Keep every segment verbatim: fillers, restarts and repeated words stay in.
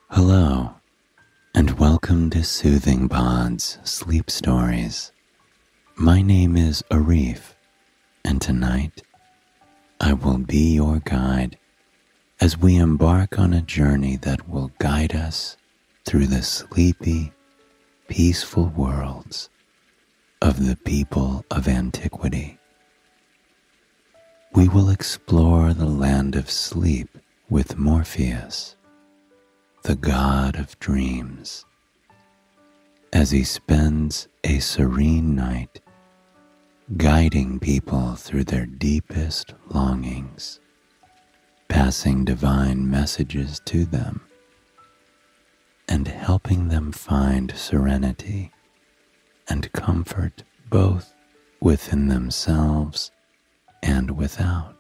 Hello, and welcome to Soothing Pod's Sleep Stories. My name is Arif, and tonight I will be your guide as we embark on a journey that will guide us through the sleepy, peaceful worlds of the people of antiquity. We will explore the land of sleep with Morpheus, the god of dreams, as he spends a serene night guiding people through their deepest longings, passing divine messages to them, and helping them find serenity and comfort both within themselves and without.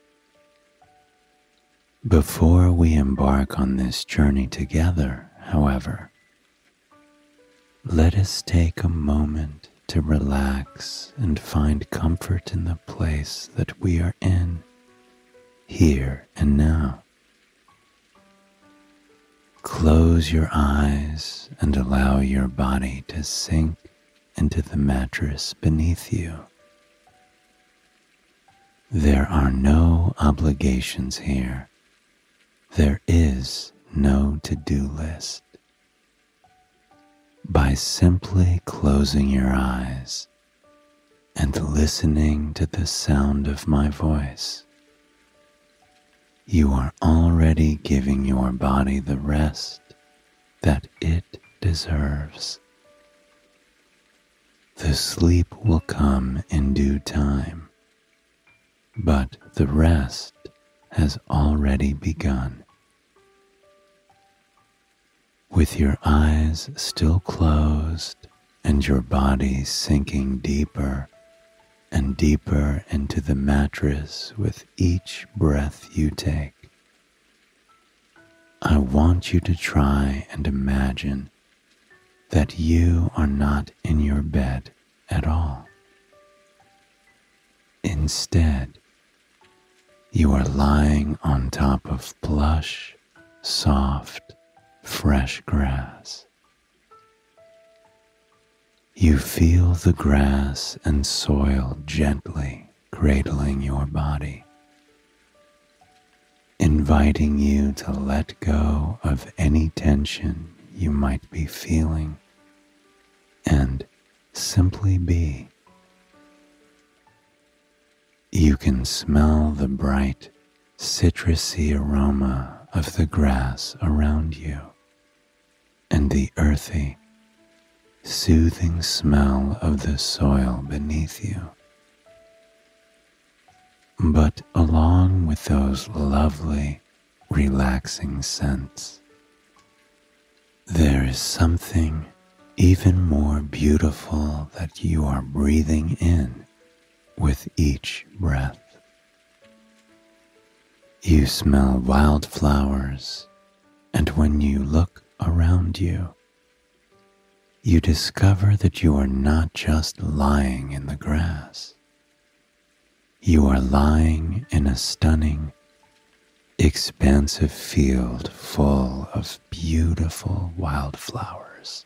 Before we embark on this journey together, however, let us take a moment to relax and find comfort in the place that we are in, here and now. Close your eyes and allow your body to sink into the mattress beneath you. There are no obligations here. There is no to-do list. By simply closing your eyes and listening to the sound of my voice, you are already giving your body the rest that it deserves. The sleep will come in due time, but the rest has already begun. With your eyes still closed and your body sinking deeper and deeper into the mattress with each breath you take, I want you to try and imagine that you are not in your bed at all. Instead, you are lying on top of plush, soft, fresh grass. You feel the grass and soil gently cradling your body, inviting you to let go of any tension you might be feeling and simply be. You can smell the bright, citrusy aroma of the grass around you and the earthy, soothing smell of the soil beneath you. But along with those lovely, relaxing scents, there is something even more beautiful that you are breathing in with each breath. You smell wildflowers, and when you look around you, you discover that you are not just lying in the grass. You are lying in a stunning, expansive field full of beautiful wildflowers.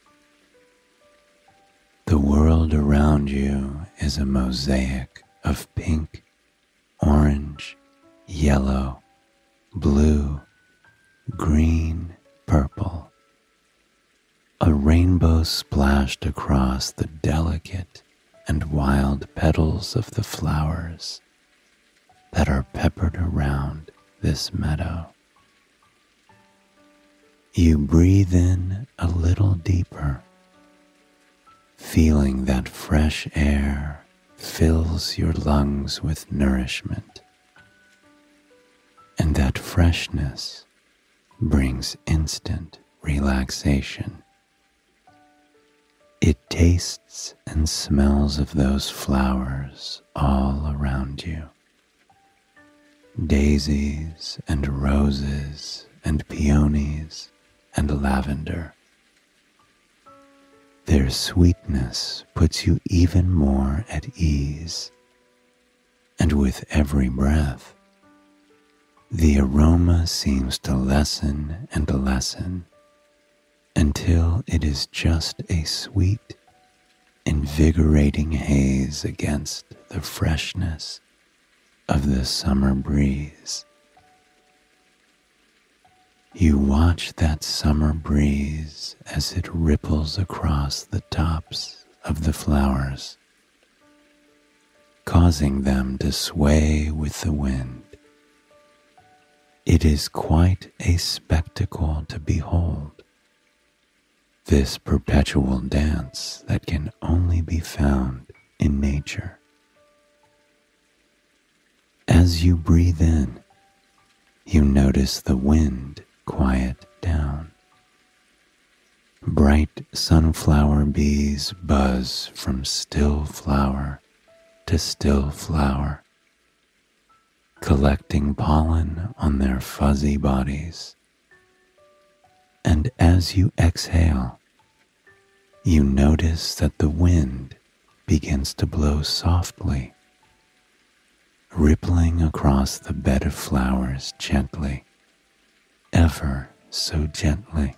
The world around you is a mosaic of pink, orange, yellow, blue, green, purple. A rainbow splashed across the delicate and wild petals of the flowers that are peppered around this meadow. You breathe in a little deeper, feeling that fresh air fills your lungs with nourishment, and that freshness brings instant relaxation. It tastes and smells of those flowers all around you. Daisies and roses and peonies and lavender. Their sweetness puts you even more at ease, and with every breath, the aroma seems to lessen and lessen until it is just a sweet, invigorating haze against the freshness of the summer breeze. You watch that summer breeze as it ripples across the tops of the flowers, causing them to sway with the wind. It is quite a spectacle to behold, this perpetual dance that can only be found in nature. As you breathe in, you notice the wind quiet down. Bright sunflower bees buzz from still flower to still flower, collecting pollen on their fuzzy bodies. And as you exhale, you notice that the wind begins to blow softly, rippling across the bed of flowers gently, ever so gently.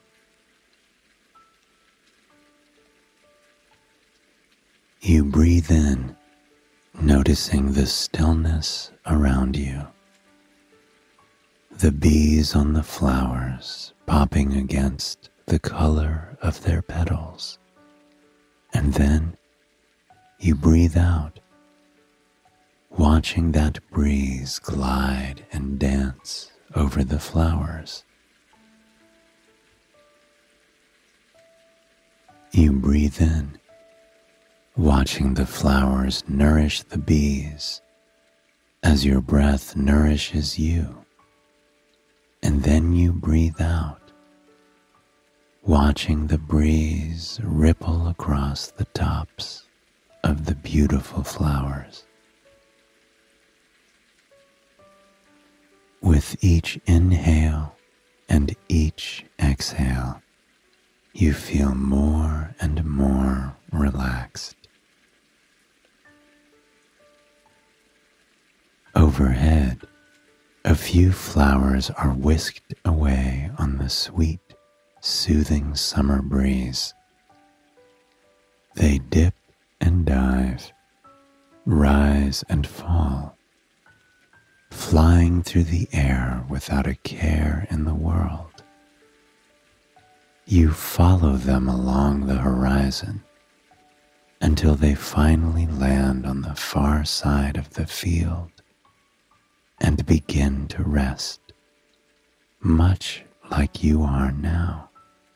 You breathe in, noticing the stillness around you, the bees on the flowers popping against the color of their petals, and then you breathe out, watching that breeze glide and dance over the flowers. You breathe in, watching the flowers nourish the bees as your breath nourishes you. And then you breathe out, watching the breeze ripple across the tops of the beautiful flowers. With each inhale and each exhale, you feel more and more relaxed. Overhead, a few flowers are whisked away on the sweet, soothing summer breeze. They dip and dive, rise and fall, flying through the air without a care in the world. You follow them along the horizon until they finally land on the far side of the field and begin to rest, much like you are now.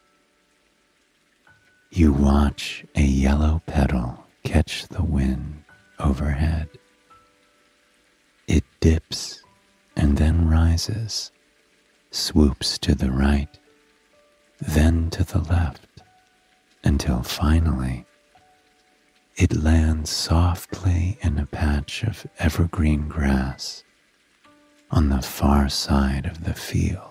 You watch a yellow petal catch the wind overhead. It dips and then rises, swoops to the right, then to the left, until finally it lands softly in a patch of evergreen grass on the far side of the field.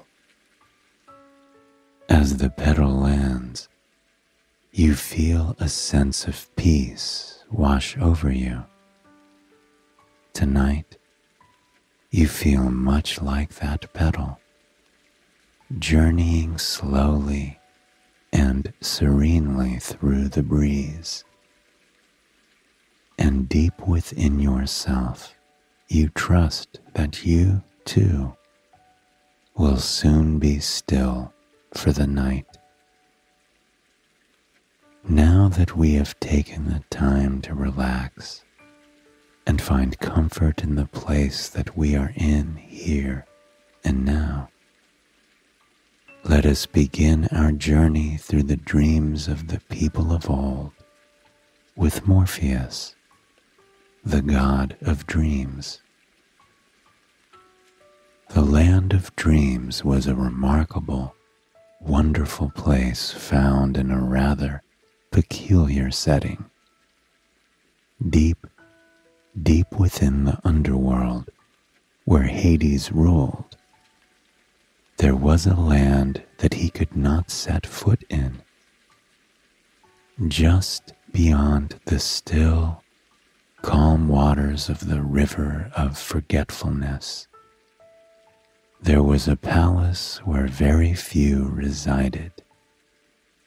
As the petal lands, you feel a sense of peace wash over you. Tonight, you feel much like that petal, journeying slowly and serenely through the breeze. And deep within yourself, you trust that you, too, will soon be still for the night. Now that we have taken the time to relax and find comfort in the place that we are in here and now, let us begin our journey through the dreams of the people of old with Morpheus, the god of dreams. The land of dreams was a remarkable, wonderful place found in a rather peculiar setting. Deep, deep within the underworld, where Hades ruled, there was a land that he could not set foot in. Just beyond the still, calm waters of the river of forgetfulness, there was a palace where very few resided.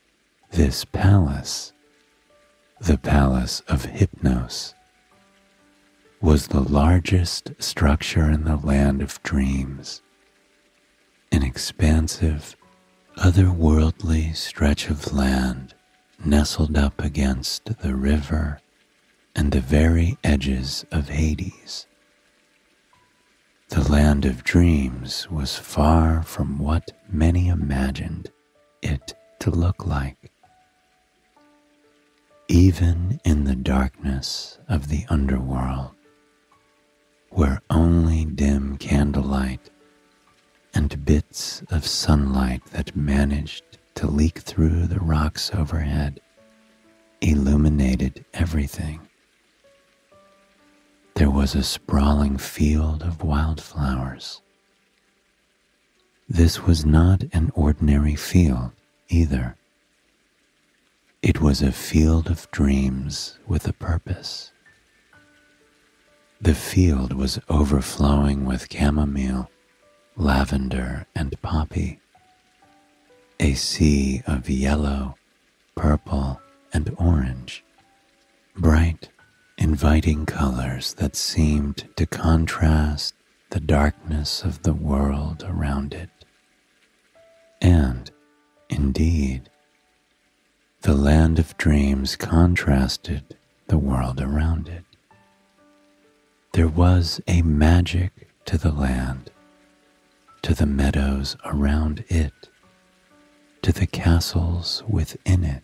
This palace, the Palace of Hypnos, was the largest structure in the land of dreams, an expansive, otherworldly stretch of land nestled up against the river and the very edges of Hades. The land of dreams was far from what many imagined it to look like. Even in the darkness of the underworld, where only dim candlelight and bits of sunlight that managed to leak through the rocks overhead illuminated everything, there was a sprawling field of wildflowers. This was not an ordinary field either. It was a field of dreams with a purpose. The field was overflowing with chamomile, lavender, and poppy, a sea of yellow, purple, and orange, bright, inviting colors that seemed to contrast the darkness of the world around it. And, indeed, the land of dreams contrasted the world around it. There was a magic to the land, to the meadows around it, to the castles within it.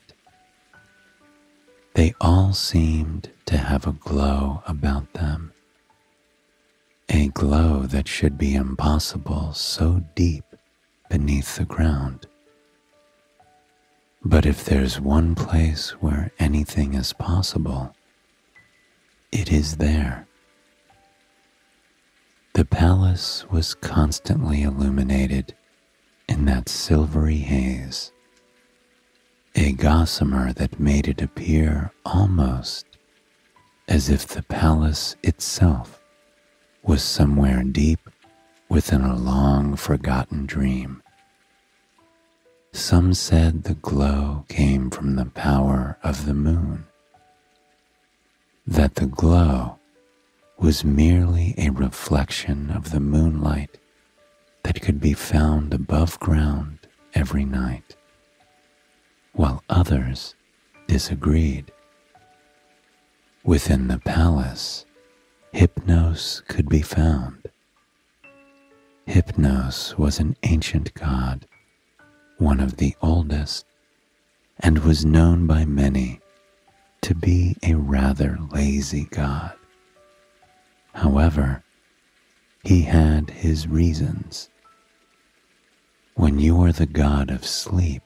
They all seemed to have a glow about them, a glow that should be impossible so deep beneath the ground. But if there's one place where anything is possible, it is there. The palace was constantly illuminated in that silvery haze, a gossamer that made it appear almost as if the palace itself was somewhere deep within a long forgotten dream. Some said the glow came from the power of the moon, that the glow was merely a reflection of the moonlight that could be found above ground every night, while others disagreed. Within the palace, Hypnos could be found. Hypnos was an ancient god, one of the oldest, and was known by many to be a rather lazy god. However, he had his reasons. When you are the god of sleep,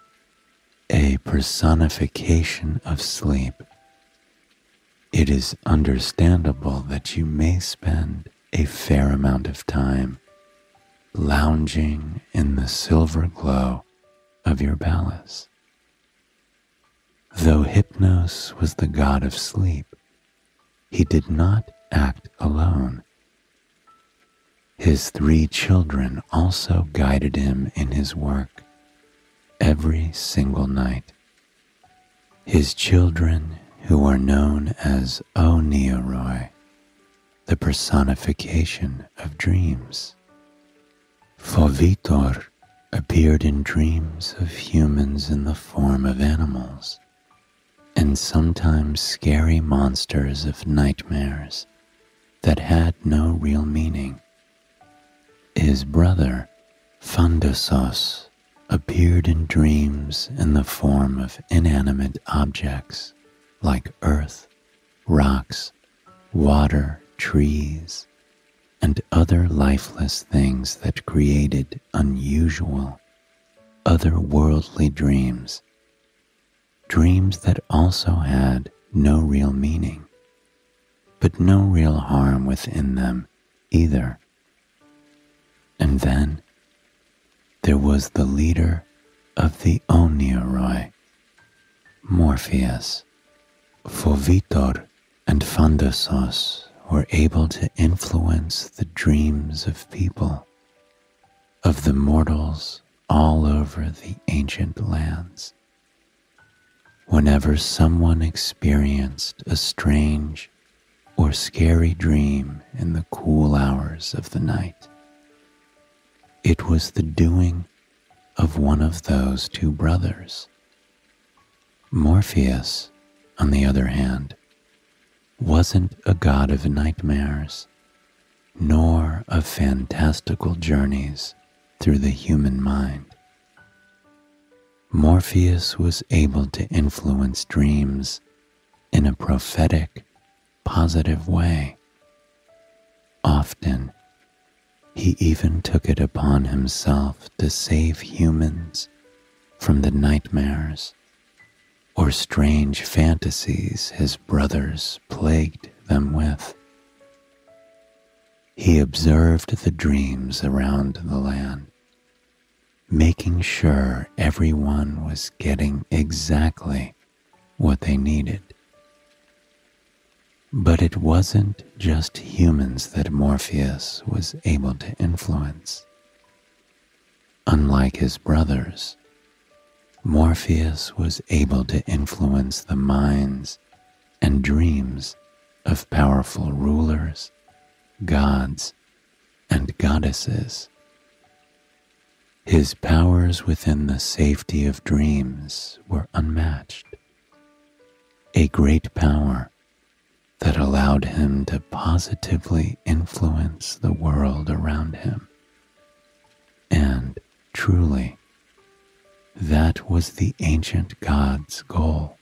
a personification of sleep, it is understandable that you may spend a fair amount of time lounging in the silver glow of your palace. Though Hypnos was the god of sleep, he did not act alone. His three children also guided him in his work every single night. His children, who are known as Oneiroi, the personification of dreams. Fovitor appeared in dreams of humans in the form of animals, and sometimes scary monsters of nightmares that had no real meaning. His brother, Fondosos, appeared in dreams in the form of inanimate objects like earth, rocks, water, trees, and other lifeless things that created unusual, otherworldly dreams, dreams that also had no real meaning, but no real harm within them either. And then there was the leader of the Oneiroi, Morpheus. Fovitor and Fondosos were able to influence the dreams of people, of the mortals all over the ancient lands. Whenever someone experienced a strange or scary dream in the cool hours of the night, it was the doing of one of those two brothers. Morpheus, on the other hand, wasn't a god of nightmares, nor of fantastical journeys through the human mind. Morpheus was able to influence dreams in a prophetic, positive way. Often, he even took it upon himself to save humans from the nightmares or strange fantasies his brothers plagued them with. He observed the dreams around the land, making sure everyone was getting exactly what they needed. But it wasn't just humans that Morpheus was able to influence. Unlike his brothers, Morpheus was able to influence the minds and dreams of powerful rulers, gods, and goddesses. His powers within the safety of dreams were unmatched. A great power that allowed him to positively influence the world around him. And truly, that was the ancient god's goal.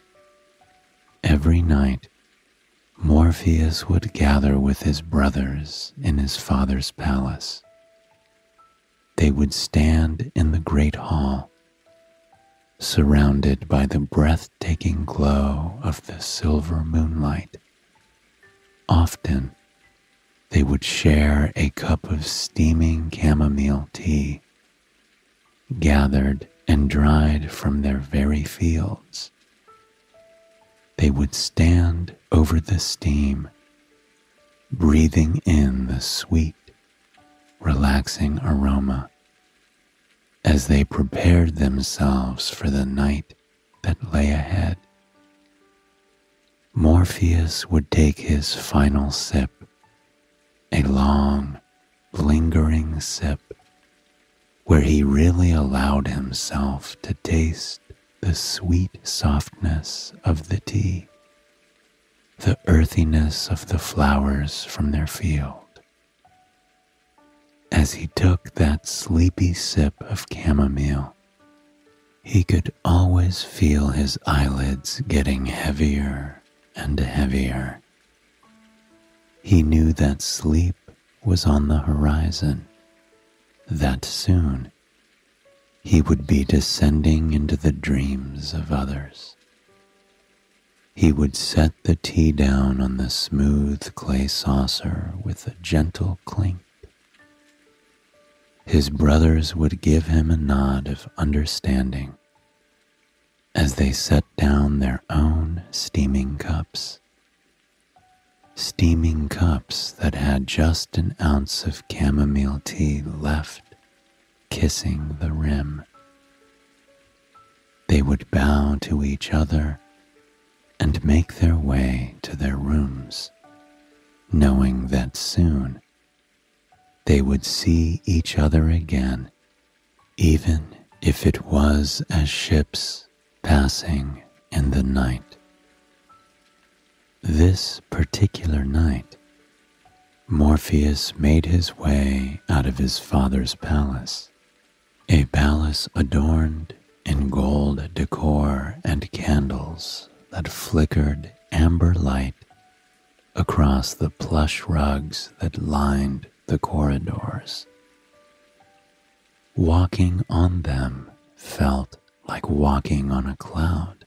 Every night, Morpheus would gather with his brothers in his father's palace. They would stand in the great hall, surrounded by the breathtaking glow of the silver moonlight. Often, they would share a cup of steaming chamomile tea, gathered and dried from their very fields. They would stand over the steam, breathing in the sweet, relaxing aroma as they prepared themselves for the night that lay ahead. Morpheus would take his final sip, a long, lingering sip, where he really allowed himself to taste the sweet softness of the tea, the earthiness of the flowers from their field. As he took that sleepy sip of chamomile, he could always feel his eyelids getting heavier and heavier. He knew that sleep was on the horizon, that soon he would be descending into the dreams of others. He would set the tea down on the smooth clay saucer with a gentle clink. His brothers would give him a nod of understanding as they set down their own steaming cups. Steaming cups that had just an ounce of chamomile tea left, kissing the rim. They would bow to each other and make their way to their rooms, knowing that soon they would see each other again, even if it was as ships passing in the night. This particular night, Morpheus made his way out of his father's palace, a palace adorned in gold decor and candles that flickered amber light across the plush rugs that lined the corridors. Walking on them felt like walking on a cloud,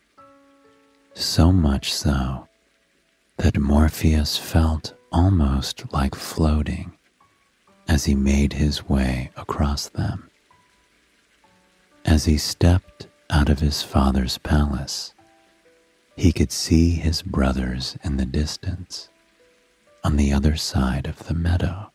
so much so that Morpheus felt almost like floating as he made his way across them. As he stepped out of his father's palace, he could see his brothers in the distance, on the other side of the meadow.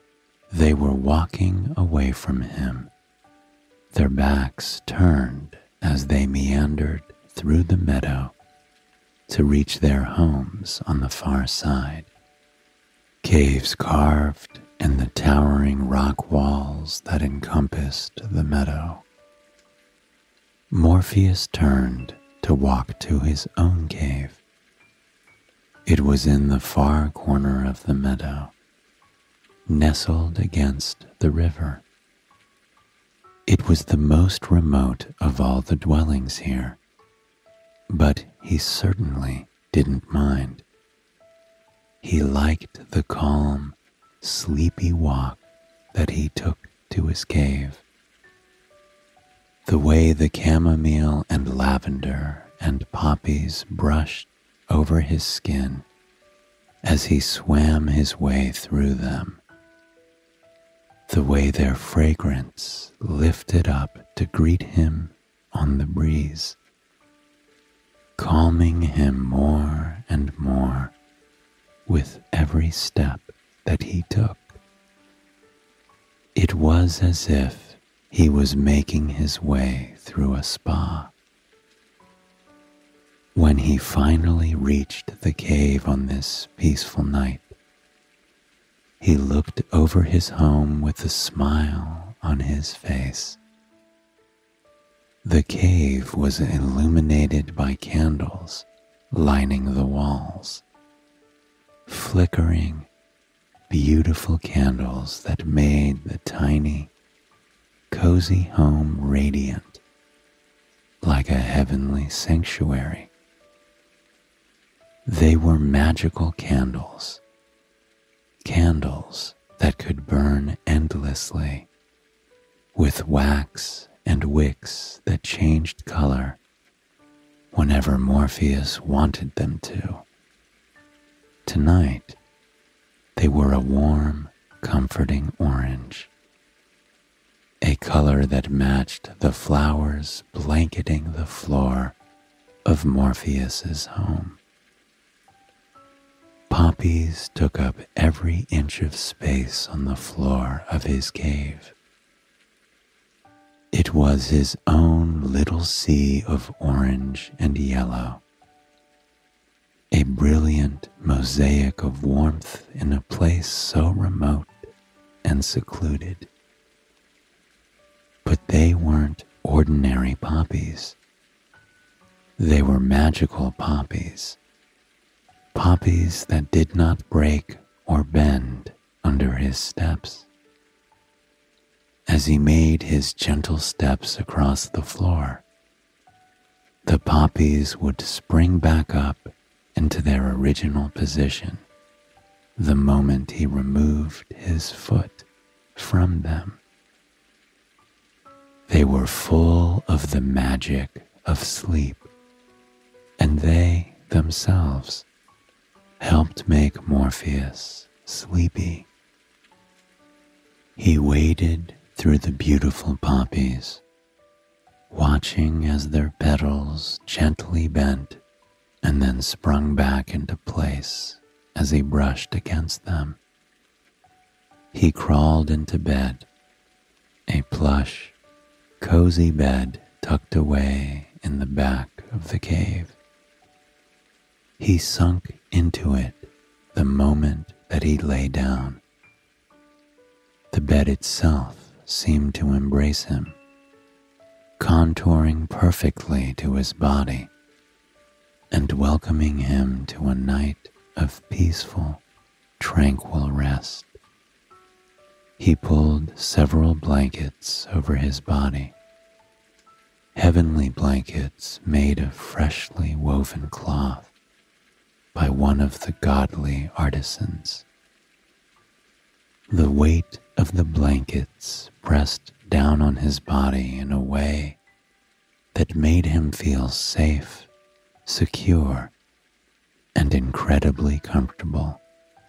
They were walking away from him, their backs turned as they meandered through the meadow to reach their homes on the far side. Caves carved in the towering rock walls that encompassed the meadow. Morpheus turned to walk to his own cave. It was in the far corner of the meadow, nestled against the river. It was the most remote of all the dwellings here, but he certainly didn't mind. He liked the calm, sleepy walk that he took to his cave. The way the chamomile and lavender and poppies brushed over his skin as he swam his way through them. The way their fragrance lifted up to greet him on the breeze, calming him more and more with every step that he took. It was as if he was making his way through a spa. When he finally reached the cave on this peaceful night, he looked over his home with a smile on his face. The cave was illuminated by candles lining the walls, flickering, beautiful candles that made the tiny, cozy home radiant like a heavenly sanctuary. They were magical candles, candles that could burn endlessly, with wax and wicks that changed color whenever Morpheus wanted them to. Tonight, they were a warm, comforting orange, a color that matched the flowers blanketing the floor of Morpheus's home. Poppies took up every inch of space on the floor of his cave. It was his own little sea of orange and yellow, a brilliant mosaic of warmth in a place so remote and secluded. But they weren't ordinary poppies. They were magical poppies, poppies that did not break or bend under his steps. As he made his gentle steps across the floor, the poppies would spring back up into their original position the moment he removed his foot from them. They were full of the magic of sleep, and they themselves helped make Morpheus sleepy. He waded through the beautiful poppies, watching as their petals gently bent and then sprung back into place as he brushed against them. He crawled into bed, a plush, cozy bed tucked away in the back of the cave. He sunk into it the moment that he lay down. The bed itself seemed to embrace him, contouring perfectly to his body and welcoming him to a night of peaceful, tranquil rest. He pulled several blankets over his body, heavenly blankets made of freshly woven cloth by one of the godly artisans. The weight of the blankets pressed down on his body in a way that made him feel safe, secure, and incredibly comfortable.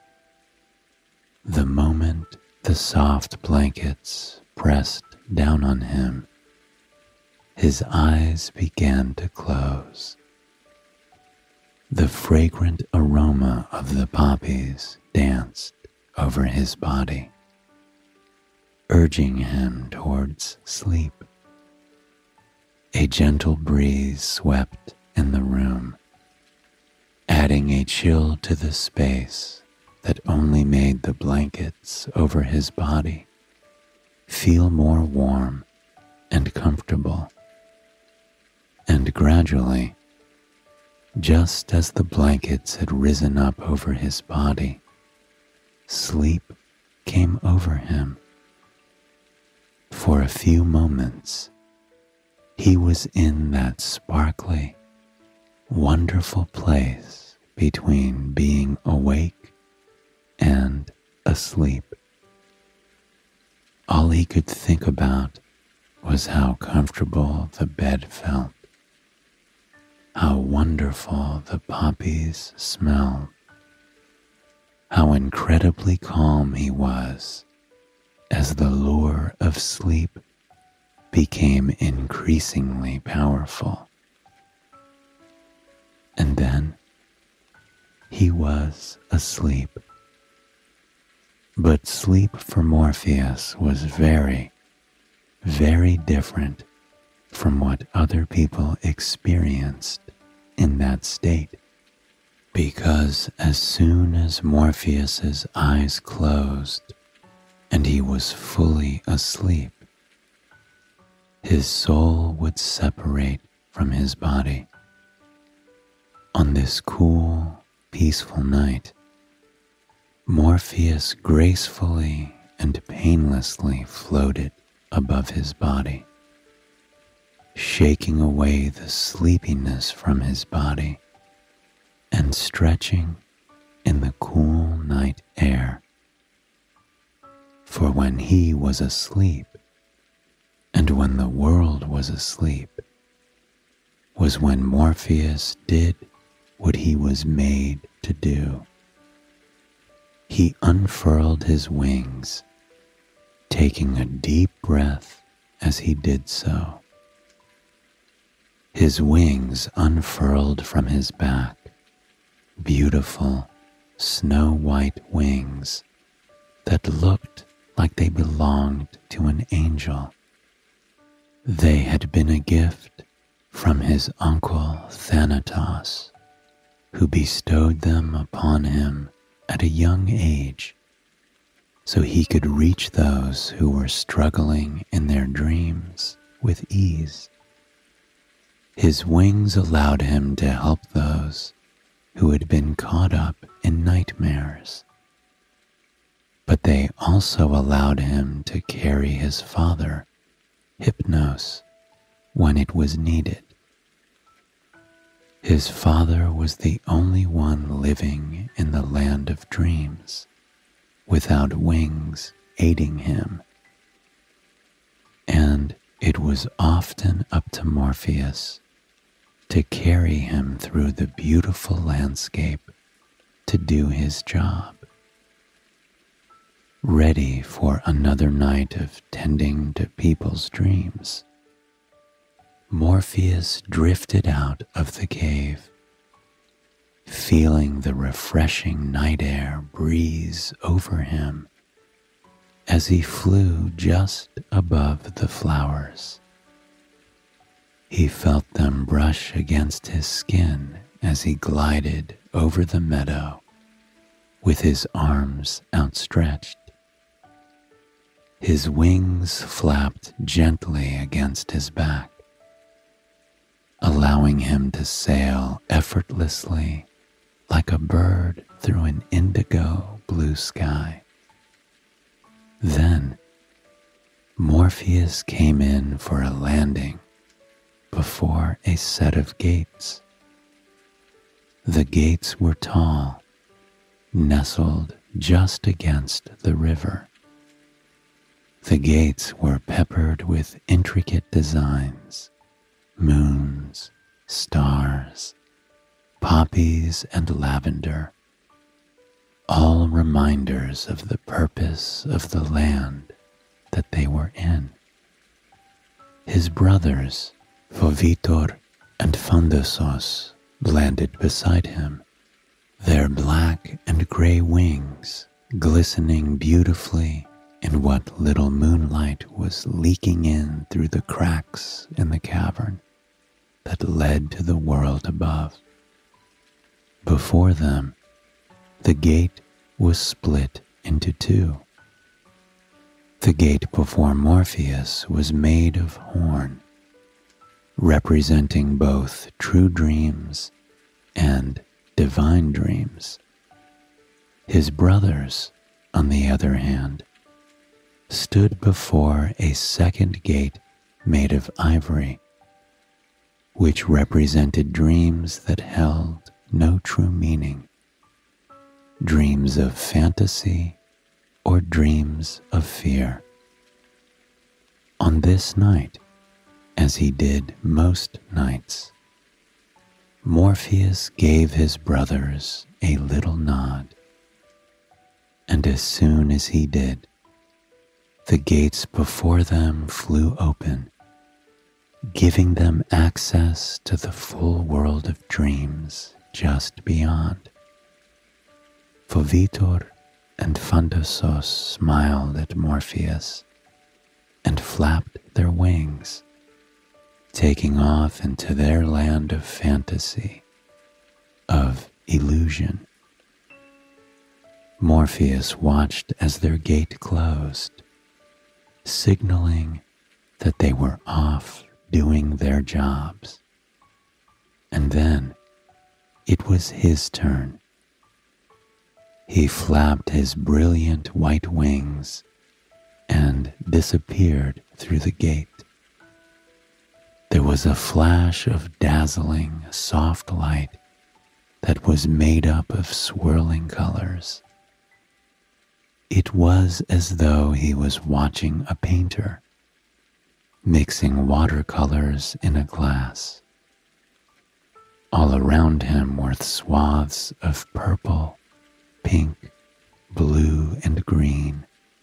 The moment the soft blankets pressed down on him, his eyes began to close. The fragrant aroma of the poppies danced over his body, urging him towards sleep. A gentle breeze swept in the room, adding a chill to the space that only made the blankets over his body feel more warm and comfortable. And gradually, just as the blankets had risen up over his body, sleep came over him. For a few moments, he was in that sparkly, wonderful place between being awake and asleep. All he could think about was how comfortable the bed felt, how wonderful the poppies smelled, how incredibly calm he was as the lure of sleep became increasingly powerful. And then he was asleep. But sleep for Morpheus was very, very different from what other people experienced in that state. Because as soon as Morpheus's eyes closed and he was fully asleep, his soul would separate from his body. On this cool, peaceful night, Morpheus gracefully and painlessly floated above his body, shaking away the sleepiness from his body and stretching in the cool night air. For when he was asleep, and when the world was asleep, was when Morpheus did what he was made to do. He unfurled his wings, taking a deep breath as he did so. His wings unfurled from his back, beautiful snow-white wings that looked like they belonged to an angel. They had been a gift from his uncle Thanatos, who bestowed them upon him at a young age, so he could reach those who were struggling in their dreams with ease. His wings allowed him to help those who had been caught up in nightmares, but they also allowed him to carry his father, Hypnos, when it was needed. His father was the only one living in the land of dreams, without wings aiding him. And it was often up to Morpheus to carry him through the beautiful landscape to do his job. Ready for another night of tending to people's dreams, Morpheus drifted out of the cave, feeling the refreshing night air breeze over him as he flew just above the flowers. He felt them brush against his skin as he glided over the meadow with his arms outstretched. His wings flapped gently against his back, allowing him to sail effortlessly like a bird through an indigo blue sky. Then Morpheus came in for a landing before a set of gates. The gates were tall, nestled just against the river. The gates were peppered with intricate designs, moons, stars, poppies, and lavender, all reminders of the purpose of the land that they were in. His brothers, Phovitor and Phondosos, landed beside him, their black and gray wings glistening beautifully in what little moonlight was leaking in through the cracks in the cavern that led to the world above. Before them, the gate was split into two. The gate before Morpheus was made of horn, representing both true dreams and divine dreams. His brothers, on the other hand, stood before a second gate made of ivory, which represented dreams that held no true meaning, dreams of fantasy or dreams of fear. On this night, as he did most nights, Morpheus gave his brothers a little nod, and as soon as he did, the gates before them flew open, giving them access to the full world of dreams just beyond. Phovitor and Phantasos smiled at Morpheus and flapped their wings, taking off into their land of fantasy, of illusion. Morpheus watched as their gate closed, signaling that they were off doing their jobs. And then it was his turn. He flapped his brilliant white wings and disappeared through the gate. There was a flash of dazzling, soft light that was made up of swirling colors. It was as though he was watching a painter, mixing watercolors in a glass. All around him were swaths of purple, pink, blue, and green,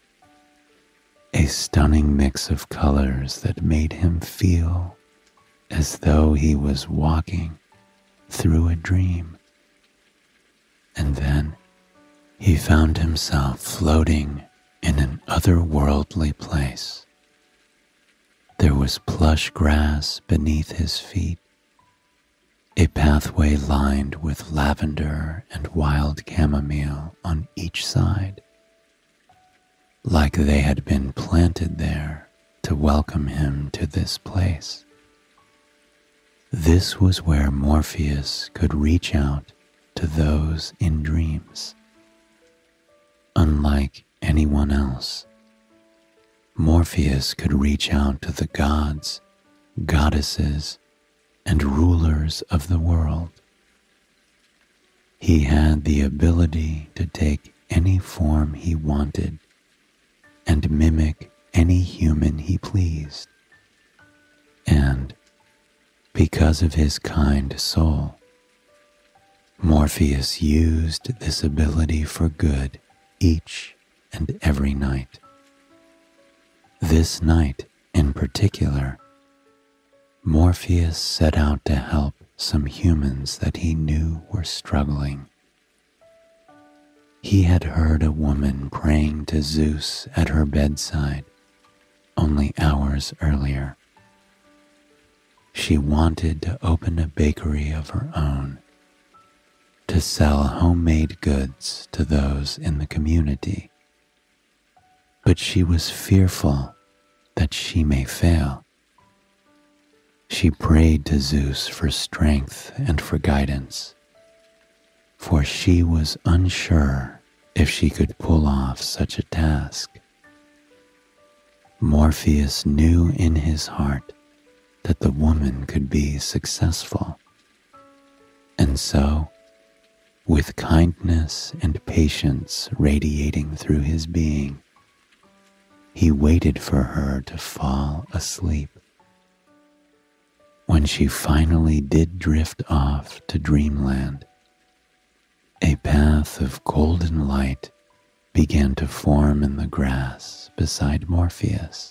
a stunning mix of colors that made him feel as though he was walking through a dream. And then he found himself floating in an otherworldly place. There was plush grass beneath his feet, a pathway lined with lavender and wild chamomile on each side, like they had been planted there to welcome him to this place. This was where Morpheus could reach out to those in dreams. Unlike anyone else, Morpheus could reach out to the gods, goddesses, and rulers of the world. He had the ability to take any form he wanted and mimic any human he pleased. And because of his kind soul, Morpheus used this ability for good each and every night. This night in particular, Morpheus set out to help some humans that he knew were struggling. He had heard a woman praying to Zeus at her bedside only hours earlier. She wanted to open a bakery of her own, to sell homemade goods to those in the community. But she was fearful that she may fail. She prayed to Zeus for strength and for guidance, for she was unsure if she could pull off such a task. Morpheus knew in his heart that the woman could be successful, and so, with kindness and patience radiating through his being, he waited for her to fall asleep. When she finally did drift off to dreamland, a path of golden light began to form in the grass beside Morpheus,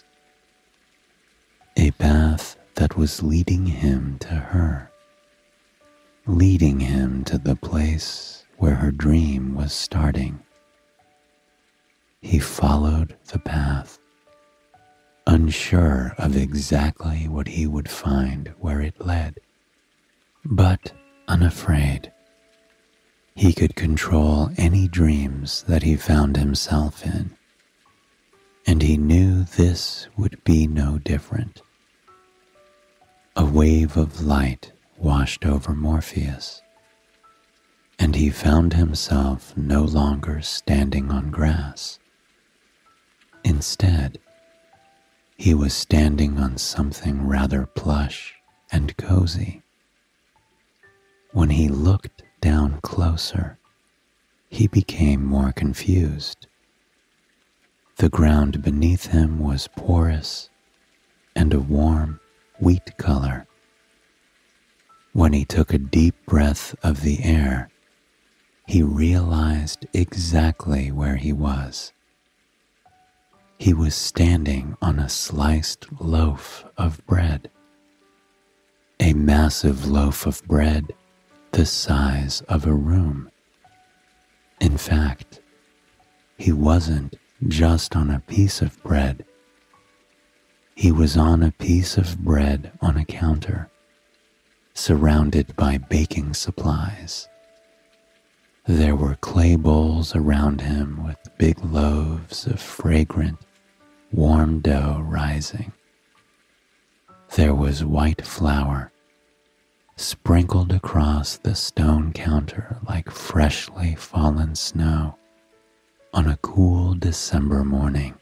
a path that was leading him to her, leading him to the place where her dream was starting. he followed the path, unsure of exactly what he would find where it led, but unafraid. He could control any dreams that he found himself in, and he knew this would be no different. A wave of light washed over Morpheus, and he found himself no longer standing on grass. Instead, he was standing on something rather plush and cozy. When he looked down closer, he became more confused. The ground beneath him was porous and a warm wheat color. When he took a deep breath of the air, he realized exactly where he was. He was standing on a sliced loaf of bread, a massive loaf of bread the size of a room. In fact, he wasn't just on a piece of bread. He was on a piece of bread on a counter, surrounded by baking supplies. There were clay bowls around him with big loaves of fragrant, warm dough rising. There was white flour sprinkled across the stone counter like freshly fallen snow on a cool December morning.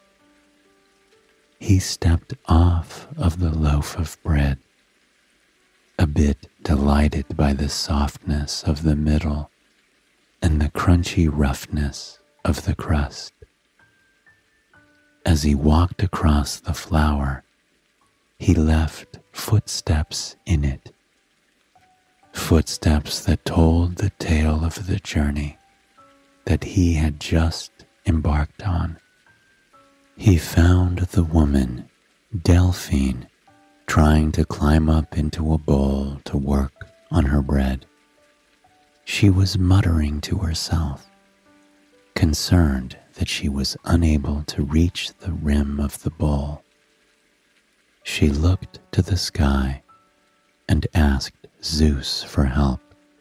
He stepped off of the loaf of bread, a bit delighted by the softness of the middle and the crunchy roughness of the crust. As he walked across the flour, he left footsteps in it, footsteps that told the tale of the journey that he had just embarked on. He found the woman, Delphine, trying to climb up into a bowl to work on her bread. She was muttering to herself, concerned that she was unable to reach the rim of the bowl. She looked to the sky and asked Zeus for help,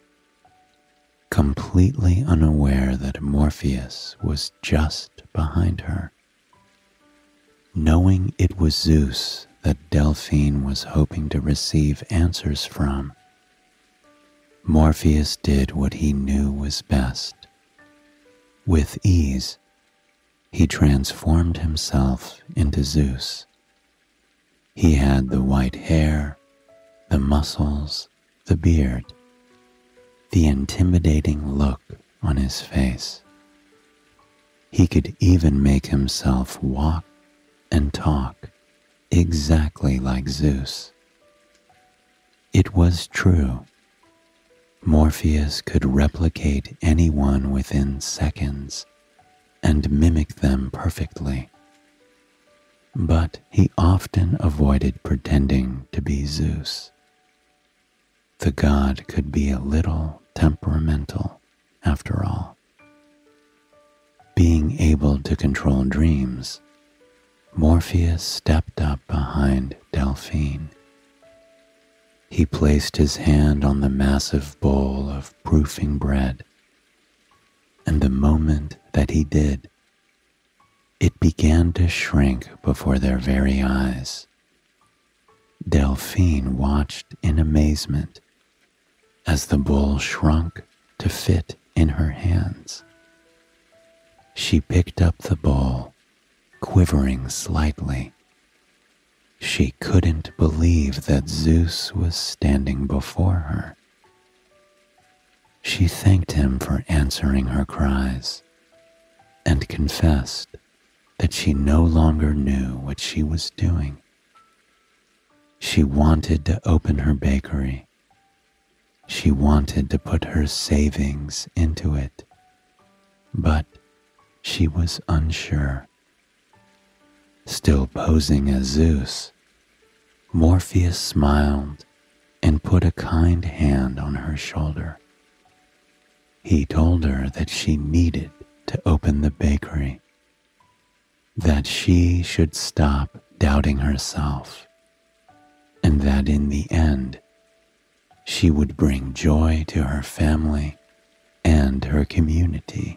completely unaware that Morpheus was just behind her. Knowing it was Zeus that Delphine was hoping to receive answers from, Morpheus did what he knew was best. With ease, he transformed himself into Zeus. He had the white hair, the muscles, the beard, the intimidating look on his face. He could even make himself walk and talk exactly like Zeus. It was true. Morpheus could replicate anyone within seconds and mimic them perfectly. But he often avoided pretending to be Zeus. The god could be a little temperamental, after all. Being able to control dreams, Morpheus stepped up behind Delphine. He placed his hand on the massive bowl of proofing bread, and the moment that he did, it began to shrink before their very eyes. Delphine watched in amazement as the bowl shrunk to fit in her hands. She picked up the bowl, quivering slightly. She couldn't believe that Zeus was standing before her. She thanked him for answering her cries and confessed that she no longer knew what she was doing. She wanted to open her bakery. She wanted to put her savings into it, but she was unsure. Still posing as Zeus, Morpheus smiled and put a kind hand on her shoulder. He told her that she needed to open the bakery that she should stop doubting herself, and that in the end she would bring joy to her family and her community.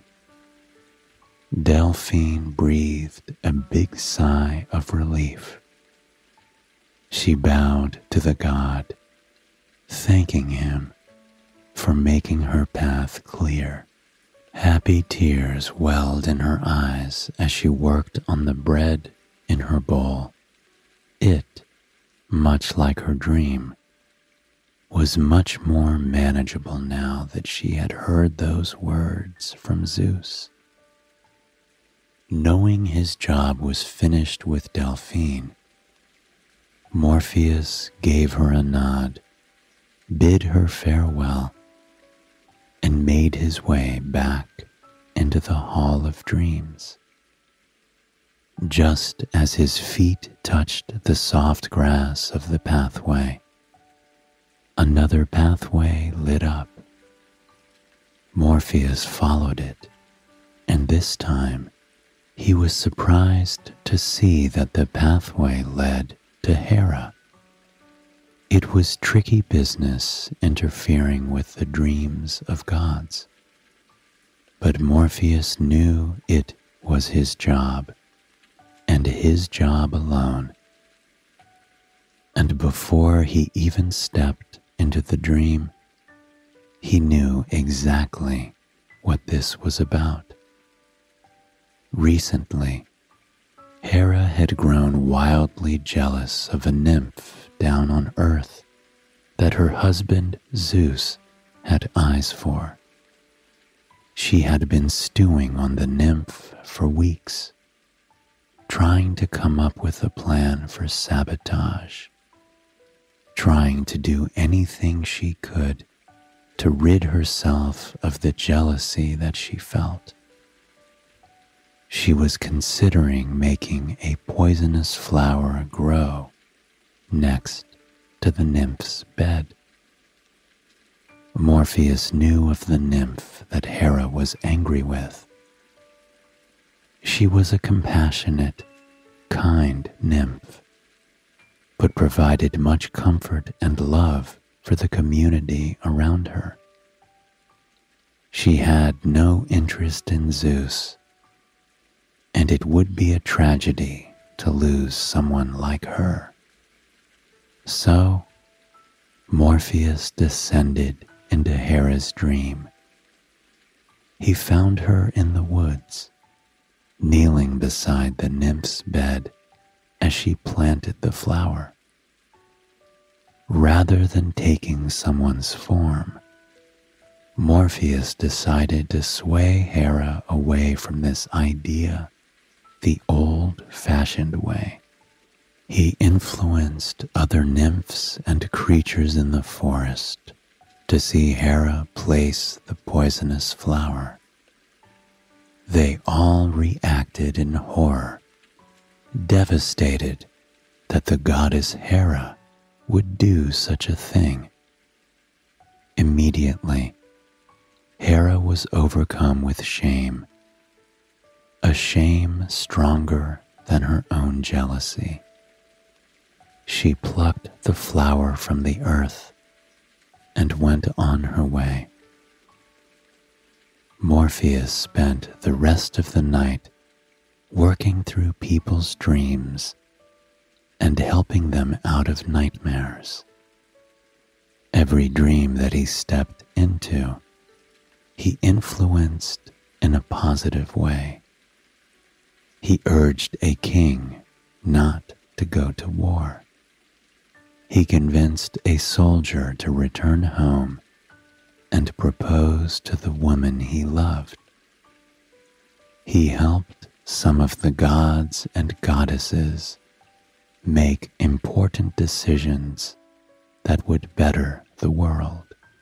Delphine breathed a big sigh of relief. She bowed to the god, thanking him for making her path clear. Happy tears welled in her eyes as she worked on the bread in her bowl. It, much like her dream, was much more manageable now that she had heard those words from Zeus. Knowing his job was finished with Delphine, Morpheus gave her a nod, bid her farewell, and made his way back into the Hall of Dreams. Just as his feet touched the soft grass of the pathway, another pathway lit up. Morpheus followed it, and this time he was surprised to see that the pathway led to Hera. It was tricky business interfering with the dreams of gods, but Morpheus knew it was his job, and his job alone. And before he even stepped into the dream, he knew exactly what this was about. Recently, Hera had grown wildly jealous of a nymph down on Earth that her husband Zeus had eyes for. She had been stewing on the nymph for weeks, trying to come up with a plan for sabotage, trying to do anything she could to rid herself of the jealousy that she felt. She was considering making a poisonous flower grow next to the nymph's bed. Morpheus knew of the nymph that Hera was angry with. She was a compassionate, kind nymph, but provided much comfort and love for the community around her. She had no interest in Zeus, and it would be a tragedy to lose someone like her. So, Morpheus descended into Hera's dream. He found her in the woods, kneeling beside the nymph's bed as she planted the flower. Rather than taking someone's form, Morpheus decided to sway Hera away from this idea the old-fashioned way. He influenced other nymphs and creatures in the forest to see Hera place the poisonous flower. They all reacted in horror, devastated that the goddess Hera would do such a thing. Immediately, Hera was overcome with shame, a shame stronger than her own jealousy. She plucked the flower from the earth and went on her way. Morpheus spent the rest of the night working through people's dreams and helping them out of nightmares. Every dream that he stepped into, he influenced in a positive way. He urged a king not to go to war. He convinced a soldier to return home and propose to the woman he loved. He helped some of the gods and goddesses make important decisions that would better the world.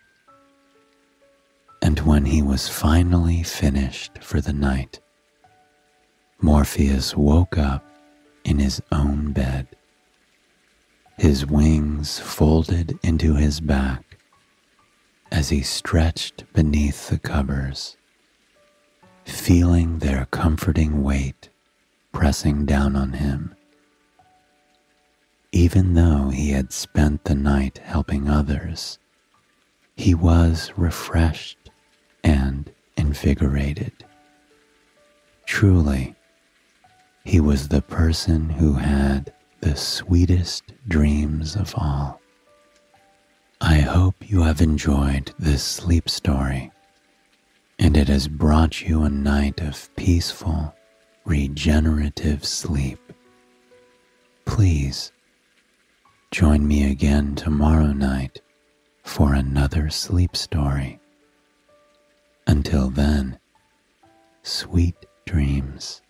And when he was finally finished for the night, Morpheus woke up in his own bed, his wings folded into his back as he stretched beneath the covers, feeling their comforting weight pressing down on him. Even though he had spent the night helping others, he was refreshed and invigorated. Truly, he was the person who had the sweetest dreams of all. I hope you have enjoyed this sleep story, and it has brought you a night of peaceful, regenerative sleep. Please join me again tomorrow night for another sleep story. Until then, sweet dreams.